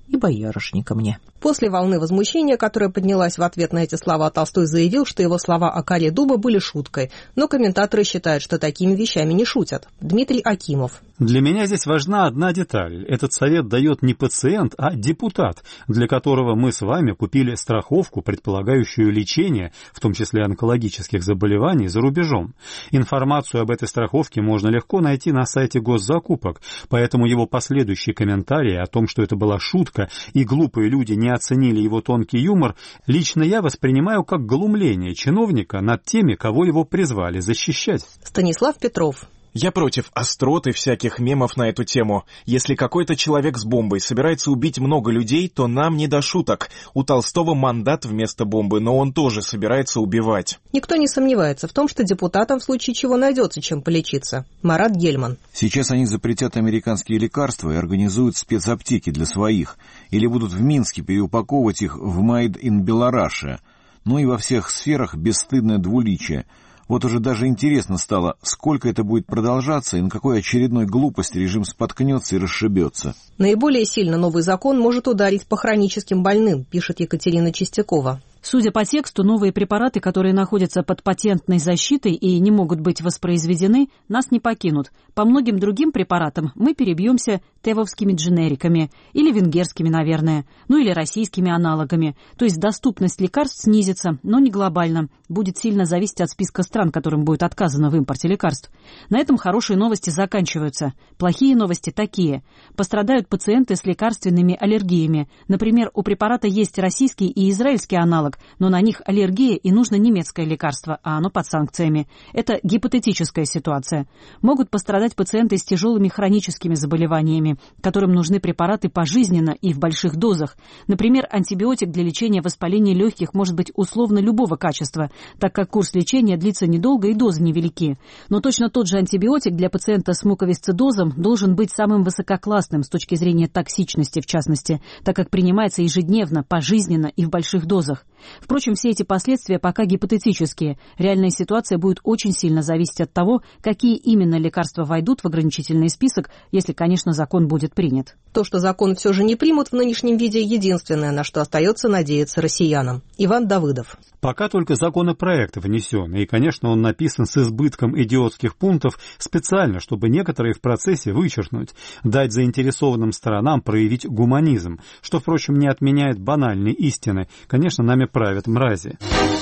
И боярышника мне. После волны возмущения, которая поднялась в ответ на эти слова, Толстой заявил, что его слова о коре дуба были шуткой. Но комментаторы считают, что такими вещами не шутят. Дмитрий Акимов. Для меня здесь важна одна деталь. Этот совет дает не пациент, а депутат, для которого мы с вами купили страховку, предполагающую лечение, в том числе онкологических заболеваний, за рубежом. Информацию об этой страховке можно легко найти на сайте госзакупок, поэтому его последующие комментарии о том, что это была шутка и глупые люди не оценили его тонкий юмор, лично я воспринимаю как глумление чиновника над теми, кого его призвали защищать. Станислав Петров. Я против острот и всяких мемов на эту тему. Если какой-то человек с бомбой собирается убить много людей, то нам не до шуток. У Толстого мандат вместо бомбы, но он тоже собирается убивать. Никто не сомневается в том, что депутатам в случае чего найдется чем полечиться. Марат Гельман. Сейчас они запретят американские лекарства и организуют спецаптеки для своих. Или будут в Минске переупаковывать их в Made in Белорашия. Ну и во всех сферах бесстыдное двуличие. Вот уже даже интересно стало, сколько это будет продолжаться и на какой очередной глупости режим споткнется и расшибется. Наиболее сильно новый закон может ударить по хроническим больным, пишет Екатерина Чистякова. Судя по тексту, новые препараты, которые находятся под патентной защитой и не могут быть воспроизведены, нас не покинут. По многим другим препаратам мы перебьемся тевовскими дженериками, или венгерскими, наверное, ну или российскими аналогами. То есть доступность лекарств снизится, но не глобально. Будет сильно зависеть от списка стран, которым будет отказано в импорте лекарств. На этом хорошие новости заканчиваются. Плохие новости такие. Пострадают пациенты с лекарственными аллергиями. Например, у препарата есть российский и израильский аналог, но на них аллергия и нужно немецкое лекарство, а оно под санкциями. Это гипотетическая ситуация. Могут пострадать пациенты с тяжелыми хроническими заболеваниями, которым нужны препараты пожизненно и в больших дозах. Например, антибиотик для лечения воспаления легких может быть условно любого качества, так как курс лечения длится недолго и дозы невелики. Но точно тот же антибиотик для пациента с муковисцидозом должен быть самым высококлассным с точки зрения токсичности, в частности, так как принимается ежедневно, пожизненно и в больших дозах. Впрочем, все эти последствия пока гипотетические. Реальная ситуация будет очень сильно зависеть от того, какие именно лекарства войдут в ограничительный список, если, конечно, закон будет принят. То, что закон все же не примут в нынешнем виде, единственное, на что остается надеяться россиянам. Иван Давыдов. Пока только законопроект внесен, и, конечно, он написан с избытком идиотских пунктов специально, чтобы некоторые в процессе вычеркнуть, дать заинтересованным сторонам проявить гуманизм, что, впрочем, не отменяет банальной истины. Конечно, нами правят мрази.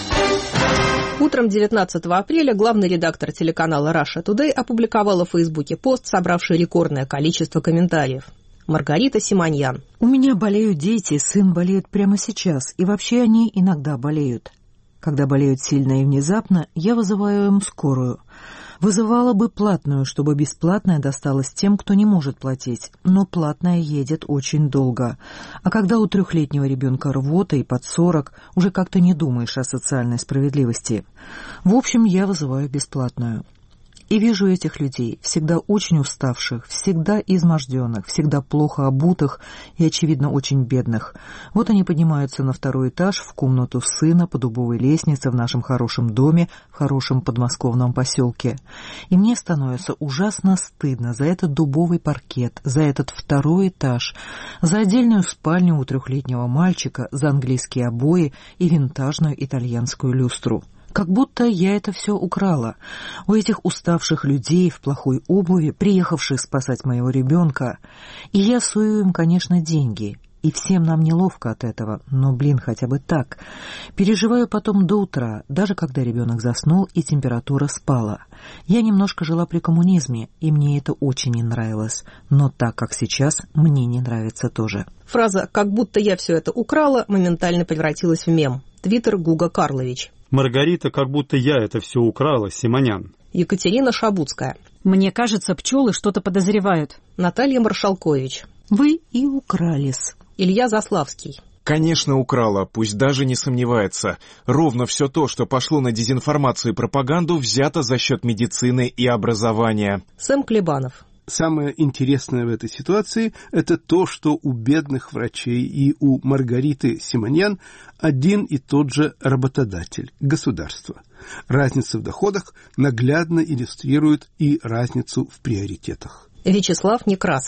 Утром 19 апреля главный редактор телеканала Russia Today опубликовала в Фейсбуке пост, собравший рекордное количество комментариев. Маргарита Симоньян. У меня болеют дети, сын болеет прямо сейчас, и вообще они иногда болеют. Когда болеют сильно и внезапно, я вызываю им скорую. Вызывала бы платную, чтобы бесплатная досталась тем, кто не может платить, но платная едет очень долго. А когда у 3-летнего ребенка рвота и под 40, уже как-то не думаешь о социальной справедливости. В общем, я вызываю бесплатную. И вижу этих людей, всегда очень уставших, всегда изможденных, всегда плохо обутых и, очевидно, очень бедных. Вот они поднимаются на 2-й этаж, в комнату сына, по дубовой лестнице, в нашем хорошем доме, в хорошем подмосковном поселке. И мне становится ужасно стыдно за этот дубовый паркет, за этот 2-й этаж, за отдельную спальню у 3-летнего мальчика, за английские обои и винтажную итальянскую люстру. Как будто я это все украла. У этих уставших людей в плохой обуви, приехавших спасать моего ребенка. И я сую им, конечно, деньги. И всем нам неловко от этого, но, хотя бы так. Переживаю потом до утра, даже когда ребенок заснул и температура спала. Я немножко жила при коммунизме, и мне это очень не нравилось. Но так, как сейчас, мне не нравится тоже. Фраза «как будто я все это украла» моментально превратилась в мем. Твиттер Гуга Карлович. Маргарита, как будто я это все украла, Симонян. Екатерина Шабуцкая. Мне кажется, пчелы что-то подозревают. Наталья Маршалкович. Вы и укрались. Илья Заславский. Конечно, украла, пусть даже не сомневается. Ровно все то, что пошло на дезинформацию и пропаганду, взято за счет медицины и образования. Сэм Клебанов. Самое интересное в этой ситуации – это то, что у бедных врачей и у Маргариты Симоньян один и тот же работодатель – государство. Разница в доходах наглядно иллюстрирует и разницу в приоритетах. Вячеслав Некрасов.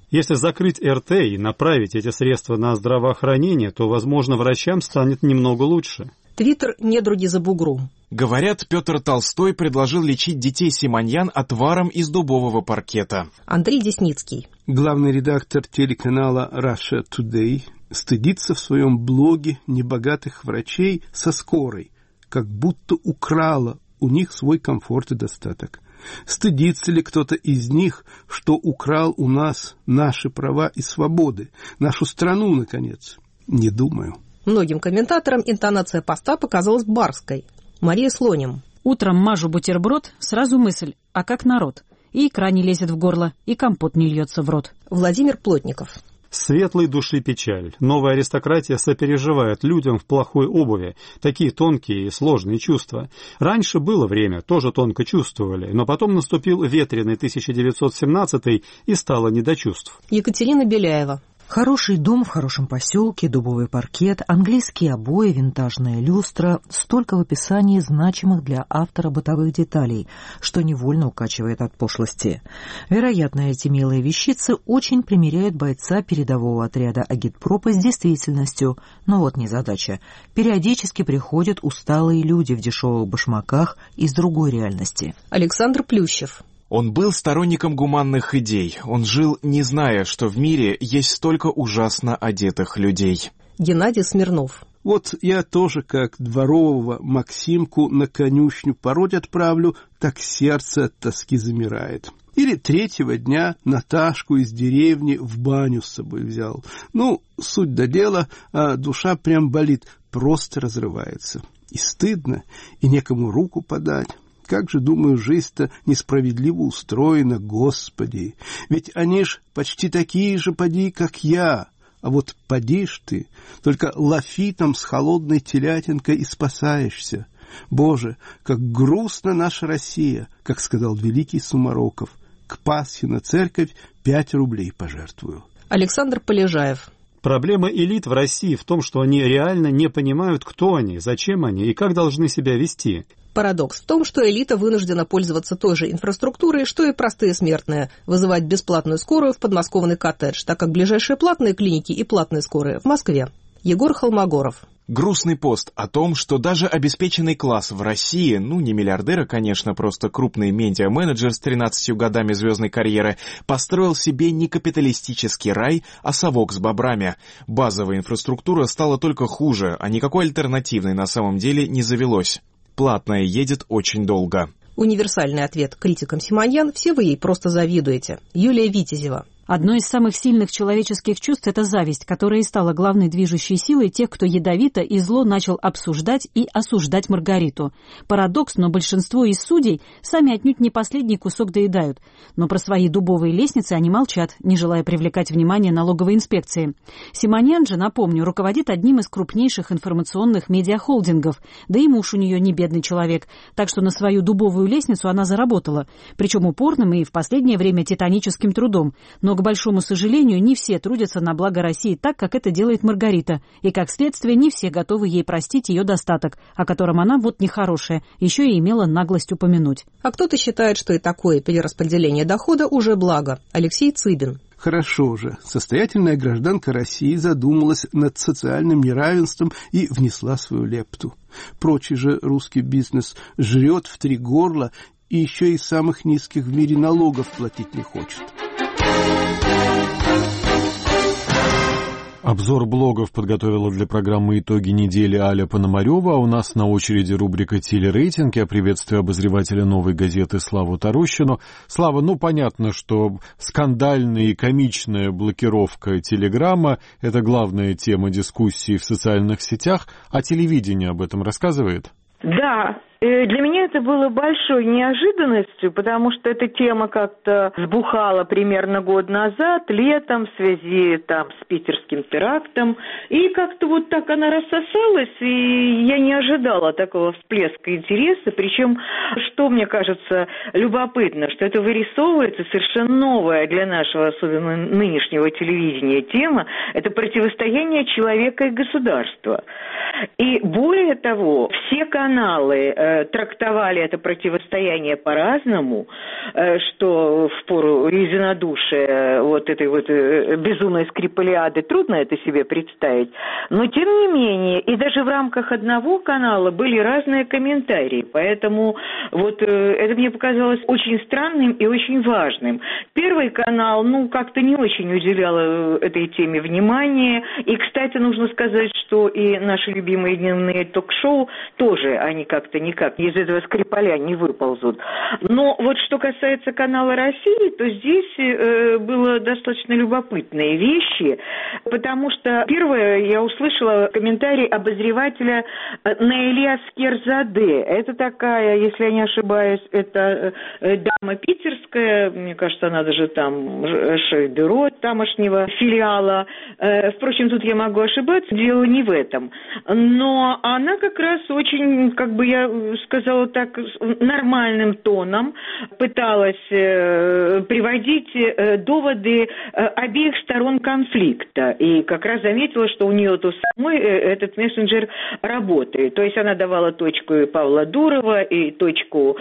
Если закрыть РТ и направить эти средства на здравоохранение, то, возможно, врачам станет немного лучше. Твиттер «Недруги за бугром». Говорят, Петр Толстой предложил лечить детей Симоньян отваром из дубового паркета. Андрей Десницкий. Главный редактор телеканала Russia Today стыдится в своем блоге небогатых врачей со скорой, как будто украла у них свой комфорт и достаток. Стыдится ли кто-то из них, что украл у нас наши права и свободы, нашу страну, наконец? Не думаю. Многим комментаторам интонация поста показалась барской. Мария Слоним. Утром мажу бутерброд, сразу мысль, а как народ? И икра не лезет в горло, и компот не льется в рот. Владимир Плотников. Светлой души печаль. Новая аристократия сопереживает людям в плохой обуви. Такие тонкие и сложные чувства. Раньше было время, тоже тонко чувствовали, но потом наступил ветреный 1917 и стало не до чувств. Екатерина Беляева. Хороший дом в хорошем поселке, дубовый паркет, английские обои, винтажная люстра — столько в описании значимых для автора бытовых деталей, что невольно укачивает от пошлости. Вероятно, эти милые вещицы очень примиряют бойца передового отряда агитпропа с действительностью. Но вот незадача. Периодически приходят усталые люди в дешевых башмаках из другой реальности. Александр Плющев. Он был сторонником гуманных идей. Он жил, не зная, что в мире есть столько ужасно одетых людей. Геннадий Смирнов. Вот я тоже, как дворового Максимку на конюшню пороть отправлю, так сердце от тоски замирает. Или третьего дня Наташку из деревни в баню с собой взял. Ну, суть до дела, а душа прям болит, просто разрывается. И стыдно, и некому руку подать. Как же, думаю, жизнь-то несправедливо устроена, Господи! Ведь они ж почти такие же, поди, как я. А вот поди ж ты, только лафитом с холодной телятинкой и спасаешься. Боже, как грустна наша Россия, как сказал великий Сумароков. К Пасхе на церковь 5 рублей пожертвую. Александр Полежаев. Проблема элит в России в том, что они реально не понимают, кто они, зачем они и как должны себя вести. Парадокс в том, что элита вынуждена пользоваться той же инфраструктурой, что и простые смертные, вызывать бесплатную скорую в подмосковный коттедж, так как ближайшие платные клиники и платные скорые в Москве. Егор Холмогоров. Грустный пост о том, что даже обеспеченный класс в России, не миллиардеры, конечно, просто крупный медиа-менеджер с 13 годами звездной карьеры, построил себе не капиталистический рай, а совок с бобрами. Базовая инфраструктура стала только хуже, а никакой альтернативной на самом деле не завелось. Платная едет очень долго. Универсальный ответ критикам Симоньян: все вы ей просто завидуете. Юлия Витязева. Одно из самых сильных человеческих чувств – это зависть, которая и стала главной движущей силой тех, кто ядовито и зло начал обсуждать и осуждать Маргариту. Парадокс, но большинство из судей сами отнюдь не последний кусок доедают. Но про свои дубовые лестницы они молчат, не желая привлекать внимание налоговой инспекции. Симоньян же, напомню, руководит одним из крупнейших информационных медиахолдингов, да и муж у нее не бедный человек, так что на свою дубовую лестницу она заработала, причем упорным и в последнее время титаническим трудом. Но, к большому сожалению, не все трудятся на благо России так, как это делает Маргарита, и, как следствие, не все готовы ей простить ее достаток, о котором она, вот нехорошая, еще и имела наглость упомянуть. А кто-то считает, что и такое перераспределение дохода уже благо. Алексей Цыбин. Хорошо же, состоятельная гражданка России задумалась над социальным неравенством и внесла свою лепту. Прочий же русский бизнес жрет в 3 горла и еще и самых низких в мире налогов платить не хочет. Обзор блогов подготовила для программы «Итоги недели» Аля Пономарева, а у нас на очереди рубрика «Телерейтинг». Я приветствую обозревателя «Новой газеты» Славу Тарущину. Слава, понятно, что скандальная и комичная блокировка Телеграма – это главная тема дискуссии в социальных сетях, а телевидение об этом рассказывает? Да. Для меня это было большой неожиданностью, потому что эта тема как-то взбухала примерно год назад, летом, в связи с питерским терактом. И как-то вот так она рассосалась, и я не ожидала такого всплеска интереса. Причем, что мне кажется любопытно, что это вырисовывается совершенно новая для нашего, особенно нынешнего телевидения, тема. Это противостояние человека и государства. И более того, все каналы трактовали это противостояние по-разному, что в пору единодушия вот этой вот безумной Скрипалиады трудно это себе представить. Но, тем не менее, и даже в рамках одного канала были разные комментарии. Поэтому вот это мне показалось очень странным и очень важным. Первый канал, как-то не очень уделял этой теме внимания. И, кстати, нужно сказать, что и наши любимые дневные ток-шоу тоже, они как-то никак из этого Скрипаля не выползут. Но вот что касается канала «России», то здесь было достаточно любопытные вещи, потому что первое, я услышала комментарий обозревателя Наили Аскерзаде. Это такая, если я не ошибаюсь, это дама питерская, мне кажется, она даже там шеф-бюро тамошнего филиала. Впрочем, тут я могу ошибаться, дело не в этом. Но она как раз очень, я сказала так, нормальным тоном пыталась приводить доводы обеих сторон конфликта. И как раз заметила, что у нее то самой этот мессенджер работает. То есть она давала точку Павла Дурова и точку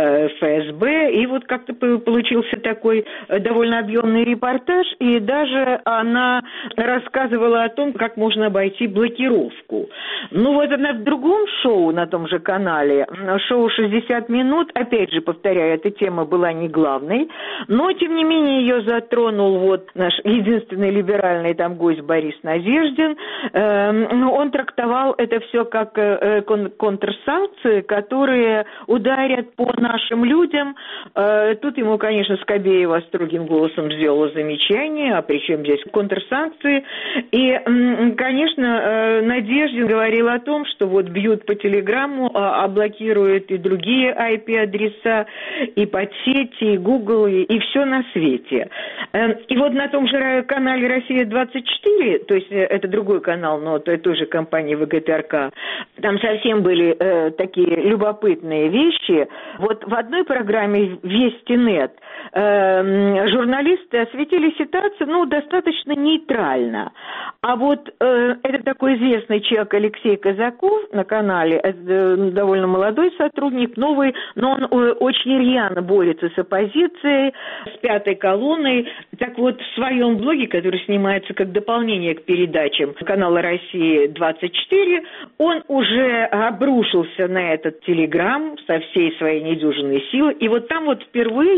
ФСБ. И вот как-то получился такой довольно объемный репортаж. И даже она рассказывала о том, как можно обойти блокировку. Вот она в другом шоу на том же канале, шоу «60 минут», опять же, повторяю, эта тема была не главной, но, тем не менее, ее затронул вот наш единственный либеральный там гость Борис Надеждин. Он трактовал это все как контрсанкции, которые ударят по нашим людям. Тут ему, конечно, Скобеева строгим голосом сделала замечание, а при чем здесь контрсанкции. И, конечно, Надеждин говорил о том, что вот бьют по телеграмму, а блокируют и другие IP-адреса, и подсети, и Google, и все на свете. И вот на том же канале «Россия-24», то есть это другой канал, но той же компании ВГТРК, там совсем были такие любопытные вещи. Вот в одной программе «Вести.нет» журналисты осветили ситуацию, достаточно нейтрально. А вот это такой известный человек Алексей Казаков на канале, довольно молодой сотрудник, новый, но он очень рьяно борется с оппозицией, с пятой колонной. Так вот, в своем блоге, который снимается как дополнение к передачам канала «Россия-24», он уже обрушился на этот телеграм со всей своей недюжинной силы. И вот там вот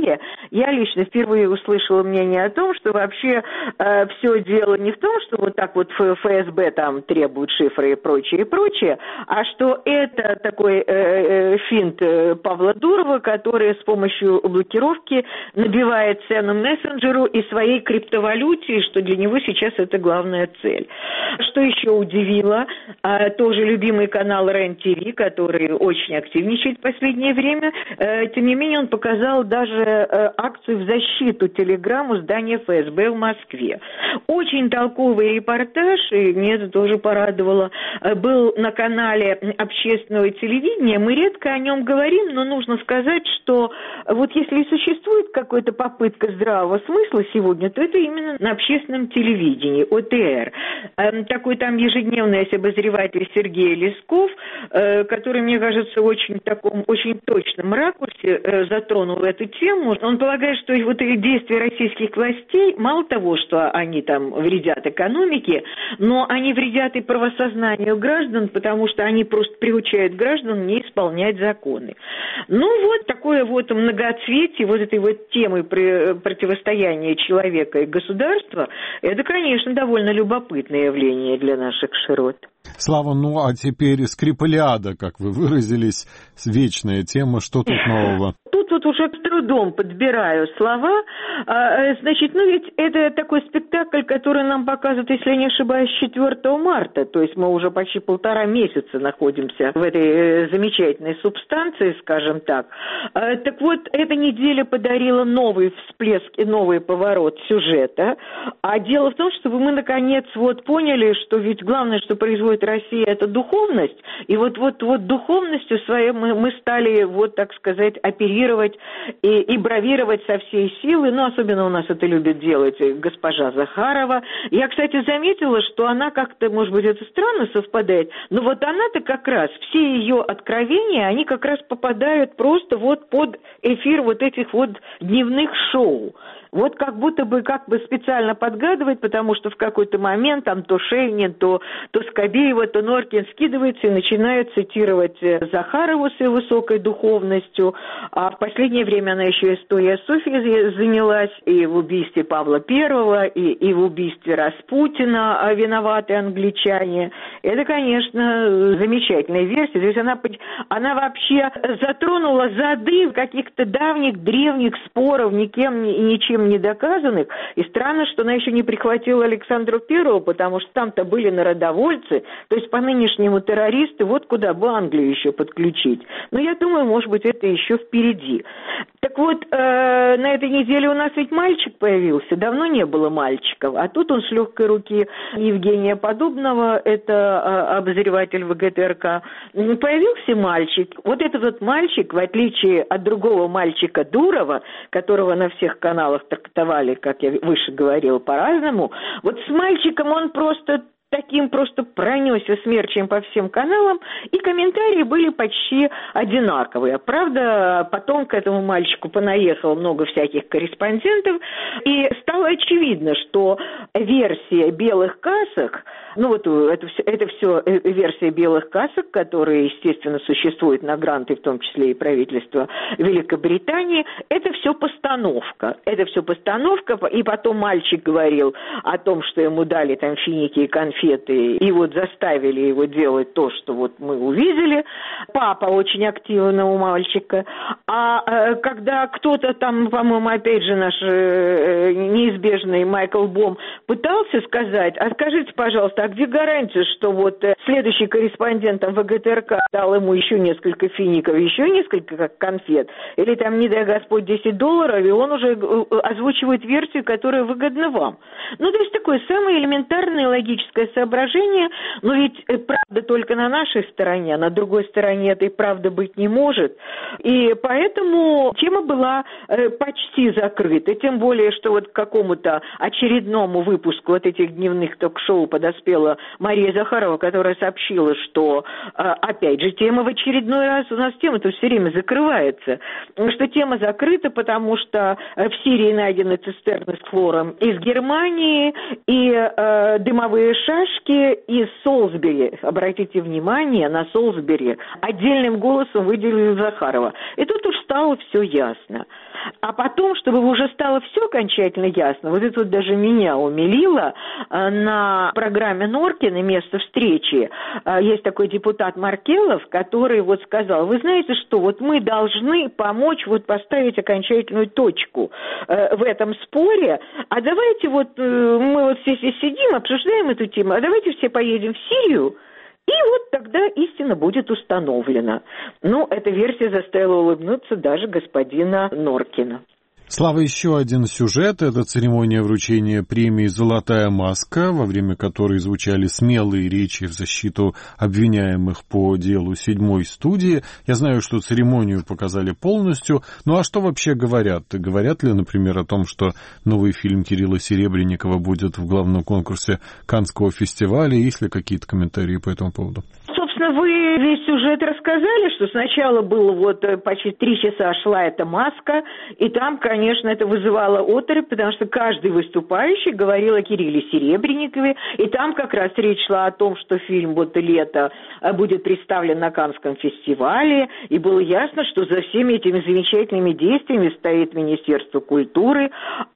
я лично впервые услышала мнение о том, что вообще все дело не в том, что вот так вот ФСБ там требует шифры и прочее, а что это такой финт Павла Дурова, который с помощью блокировки набивает цену мессенджеру и своей криптовалюте, и что для него сейчас это главная цель. Что еще удивило, тоже любимый канал РЕН-ТВ, который очень активничает в последнее время, тем не менее он показал даже акцию в защиту телеграмму здания ФСБ в Москве. Очень толковый репортаж, и мне это тоже порадовало, был на канале общественного телевидения. Мы редко о нем говорим, но нужно сказать, что вот если и существует какая-то попытка здравого смысла сегодня, то это именно на общественном телевидении, ОТР. Такой там ежедневный обозреватель Сергей Лесков, который, мне кажется, в таком очень точном ракурсе затронул эту тему. Он полагает, что вот эти действия российских властей, мало того, что они там вредят экономике, но они вредят и правосознанию граждан, потому что они просто приучают граждан не исполнять законы. Вот такое вот многоцветие вот этой вот темы противостояния человека и государства, это, конечно, довольно любопытное явление для наших широт. Слава, а теперь Скрипалиада, как вы выразились, вечная тема, что тут нового? Тут вот уже с трудом подбираю слова. Значит, ведь это такой спектакль, который нам показывают, если я не ошибаюсь, 4 марта. То есть мы уже почти 1,5 месяца находимся в этой замечательной субстанции, скажем так. Так вот, эта неделя подарила новый всплеск и новый поворот сюжета. А дело в том, что мы наконец поняли, что ведь главное, что производит Россия, это духовность. И вот духовностью своей мы стали, так сказать, оперировать бравировать и бравировать со всей силы. Ну, особенно у нас это любит делать госпожа Захарова. Я, кстати, заметила, что она как-то, может быть, это странно совпадает, но вот она-то как раз, все ее откровения, они как раз попадают просто вот под эфир вот этих вот дневных шоу. Вот как будто бы специально подгадывает, потому что в какой-то момент там то Шейнин, то Скобеева, то Норкин скидывается и начинает цитировать Захарову с ее высокой духовностью. А в последнее время она еще историей Софьи занялась, и в убийстве Павла I, и в убийстве Распутина виноваты англичане. Это, конечно, замечательная версия. То есть она вообще затронула зады каких-то давних, древних споров, никем и ничем не доказанных. И странно, что она еще не прихватила Александра I, потому что там-то были народовольцы, то есть по нынешнему террористы, вот куда бы Англию еще подключить. Но я думаю, может быть, это еще впереди. Так вот, на этой неделе у нас ведь мальчик появился, давно не было мальчиков, а тут он с легкой руки Евгения Подобного, это обозреватель ВГТРК, появился мальчик. Вот этот вот мальчик, в отличие от другого мальчика Дурова, которого на всех каналах трактовали, как я выше говорила, по-разному, вот с мальчиком он просто пронесся смерчем по всем каналам, и комментарии были почти одинаковые. Правда, потом к этому мальчику понаехало много всяких корреспондентов, и стало очевидно, что версия белых касок, ну вот это все версия белых касок, которые, естественно, существуют на гранты, в том числе и правительства Великобритании, это все постановка. Это все постановка, и потом мальчик говорил о том, что ему дали там финики и конфеты, и вот заставили его делать то, что вот мы увидели. Папа очень активный у мальчика. А когда кто-то там, по-моему, опять же наш неизбежный Майкл Бом пытался сказать, а скажите, пожалуйста, а где гарантия, что вот следующий корреспондент там ВГТРК дал ему еще несколько фиников, еще несколько конфет, или там, не дай Господь, $10, и он уже озвучивает версию, которая выгодна вам. Ну, то есть такое самое элементарное логическое соображение, но ведь правда только на нашей стороне, а на другой стороне этой правды быть не может. И поэтому тема была почти закрыта, тем более, что вот к какому-то очередному выпуску вот этих дневных ток-шоу подоспела Мария Захарова, которая сообщила, что, опять же, тема в очередной раз, у нас тема-то все время закрывается, что тема закрыта, потому что в Сирии найдены цистерны с хлором из Германии, и дымовые шашки из Солсбери. Обратите внимание, на Солсбери отдельным голосом выделили Захарова. И тут уж стало все ясно. А потом, чтобы уже стало все окончательно ясно, вот это вот даже меня умилило, на программе Норкина «Место встречи» есть такой депутат Маркелов, который вот сказал, вы знаете что, вот мы должны помочь вот поставить окончательную точку в этом споре, а давайте вот мы вот здесь сидим, обсуждаем эту тему, а давайте все поедем в Сирию, и вот тогда истина будет установлена. Ну, эта версия заставила улыбнуться даже господина Норкина. Слава, еще один сюжет. Это церемония вручения премии «Золотая маска», во время которой звучали смелые речи в защиту обвиняемых по делу 7-й студии. Я знаю, что церемонию показали полностью. Ну а что вообще говорят? Говорят ли, например, о том, что новый фильм Кирилла Серебренникова будет в главном конкурсе Каннского фестиваля? Есть ли какие-то комментарии по этому поводу? Собственно, вы весь сюжет рассказали, что сначала было вот почти 3 часа шла эта маска, и там, конечно, это вызывало оторопь, потому что каждый выступающий говорил о Кирилле Серебренникове, и там как раз речь шла о том, что фильм вот «Лето» будет представлен на Каннском фестивале, и было ясно, что за всеми этими замечательными действиями стоит Министерство культуры,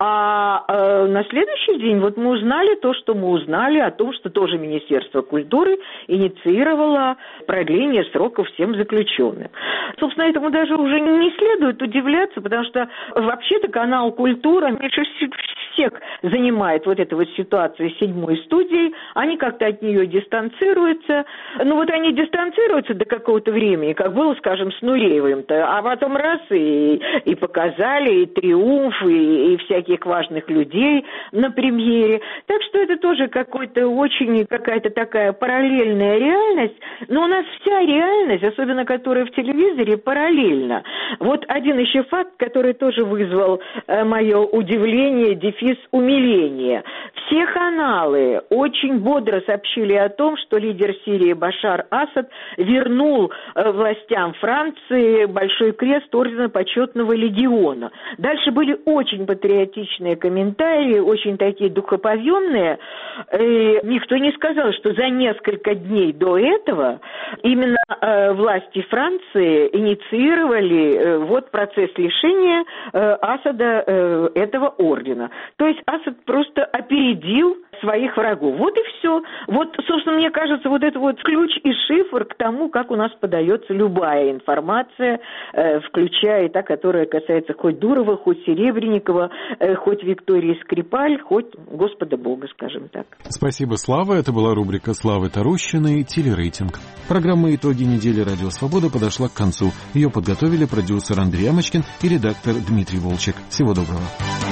а на следующий день вот мы узнали то, что мы узнали, о том, что тоже Министерство культуры инициировало продление сроков всем заключенным. Собственно, этому даже уже не следует удивляться, потому что вообще-то канал «Культура» меньше всех занимает вот эта вот ситуация с 7-й студией. Они как-то от нее дистанцируются. Ну вот они дистанцируются до какого-то времени, как было, скажем, с Нуреевым-то, а потом раз и показали, и триумф, и всяких важных людей на премьере. Так что это тоже какая-то такая параллельная реальность. Но у нас вся реальность, особенно которая в телевизоре, параллельна. Вот один еще факт, который тоже вызвал мое удивление, дефис умиления. Все каналы очень бодро сообщили о том, что лидер Сирии Башар Асад вернул властям Франции Большой Крест Ордена Почетного Легиона. Дальше были очень патриотичные комментарии, очень такие духоподъемные. И никто не сказал, что за несколько дней до этого именно власти Франции инициировали процесс лишения Асада этого ордена. То есть Асад просто опередил своих врагов. Вот и все. Вот, собственно, мне кажется, вот это вот ключ и шифр к тому, как у нас подается любая информация, включая и та, которая касается хоть Дурова, хоть Серебренникова, хоть Виктории Скрипаль, хоть Господа Бога, скажем так. Спасибо, Слава. Это была рубрика Славы Тарущиной «Телерейтинг». Программа «Итоги недели. Радио Свобода» подошла к концу. Ее подготовили продюсер Андрей Амочкин и редактор Дмитрий Волчек. Всего доброго.